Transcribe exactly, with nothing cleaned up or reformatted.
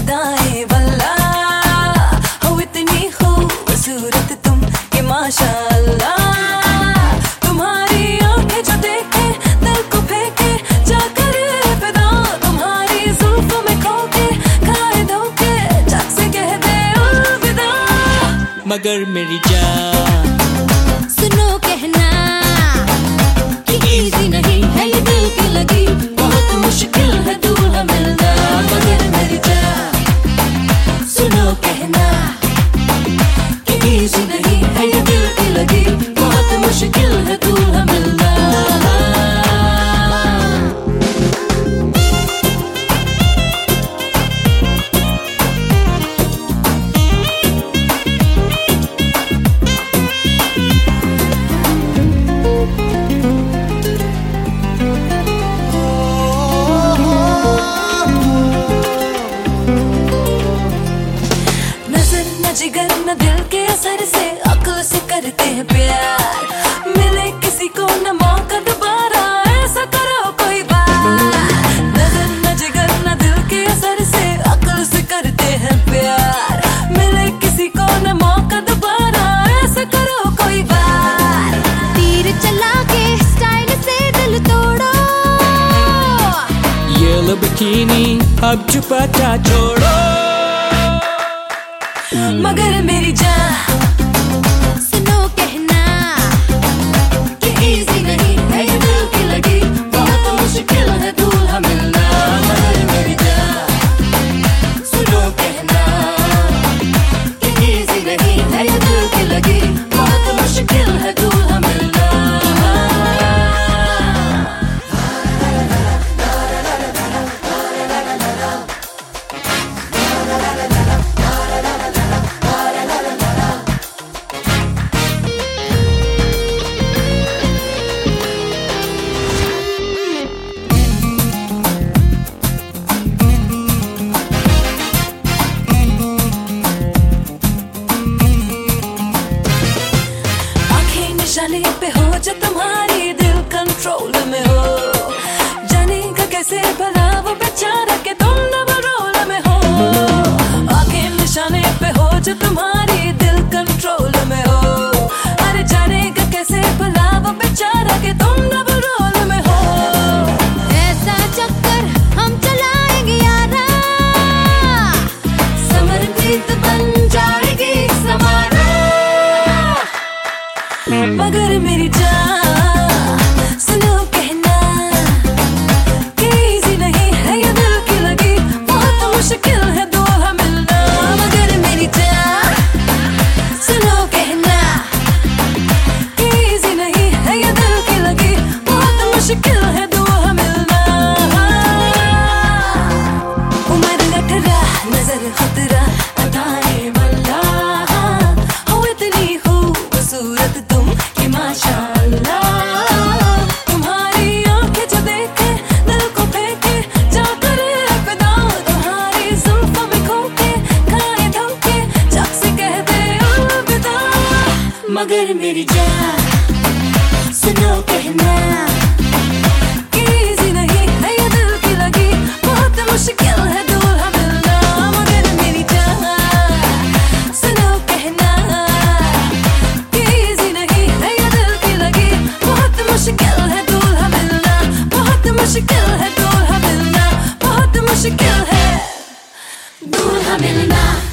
अदाएं वल्ला हो इतनी खूबसूरत तुम कि माशाअल्लाह। तुम्हारी आंखें जो देखे दिल को फेंके जाकर फिदा, तुम्हारी जुल्फों में खो के खाए धोखे जग से कह दे अलविदा। मगर मेरी जान सुनो कहना कि इजी नहीं है ये दिल की लगी, बहुत मुश्किल है दूल्हा मिलना। मगर मेरी जान सुनो कहना कि इजी नहीं है ये दिल की लगी, बहुत मुश्किल है दूल्हा मिलना। जिगर न दिल के असर से अक्ल से करते हैं प्यार, मिले किसी को न मौका दोबारा ऐसा करो कोई बार। नजर न जिगर न दिल के असर से अक्ल से करते हैं प्यार, मिले किसी को न मौका दोबारा ऐसा करो कोई बार। तीर चला के स्टाइल से दिल तोड़ो, ये लो बिकिनी अब चुपटा छोड़ो। मगर मेरी जान सुनो कहना कि इजी नहीं है ये दिल की लगी, बहुत मुश्किल है दूल्हा मिलना। मगर मेरी जान सुनो कहना कि इजी नहीं है ये दिल की लगी, बहुत मुश्किल है दूल्हा मिलना। निशाने पे हो जो तुम्हारी दिल कंट्रोल में हो, जानेगा कैसे भला वो बेचारा के तुम डबल रोल में हो। आंखें निशाने पे हो जो तुम्हारी दिल कंट्रोल में हो, अरे जानेगा कैसे भला वो बेचारा के तुम डबल रोल में हो। ऐसा चक्कर हम चलाएंगे यारा, समरप्रीत बन जाएगी समारा। मगर मेरी जान सुनो कहना कि इजी नहीं है ये दिल की लगी, बहुत मुश्किल है दूल्हा मिलना। मगर मेरी जान सुनो कहना कि इजी नहीं है ये दिल की लगी, बहुत मुश्किल है दूल्हा मिलना। उम्र अठारह नजर खतरा अदाएं वल्ला हो इतनी खूबसूरत तुम कि माशाअल्लाह। तुम्हारी आंखें जो देखे दिल को फेंके जाकर फिदा, तुम्हारी जुल्फों में खो के खाए धोखे जग से कह दे अलविदा। मगर मेरी जान सुनो कहना कि इजी नहीं है ये दिल की लगी, बहुत मुश्किल है दूल्हा मिलना। मगर मेरी जान सुनो कहना कि इजी नहीं है ये दिल की लगी, बहुत मुश्किल है दूल्हा मिलना, बहुत मुश्किल है दूल्हा मिलना, बहुत मुश्किल है दूल्हा मिलना।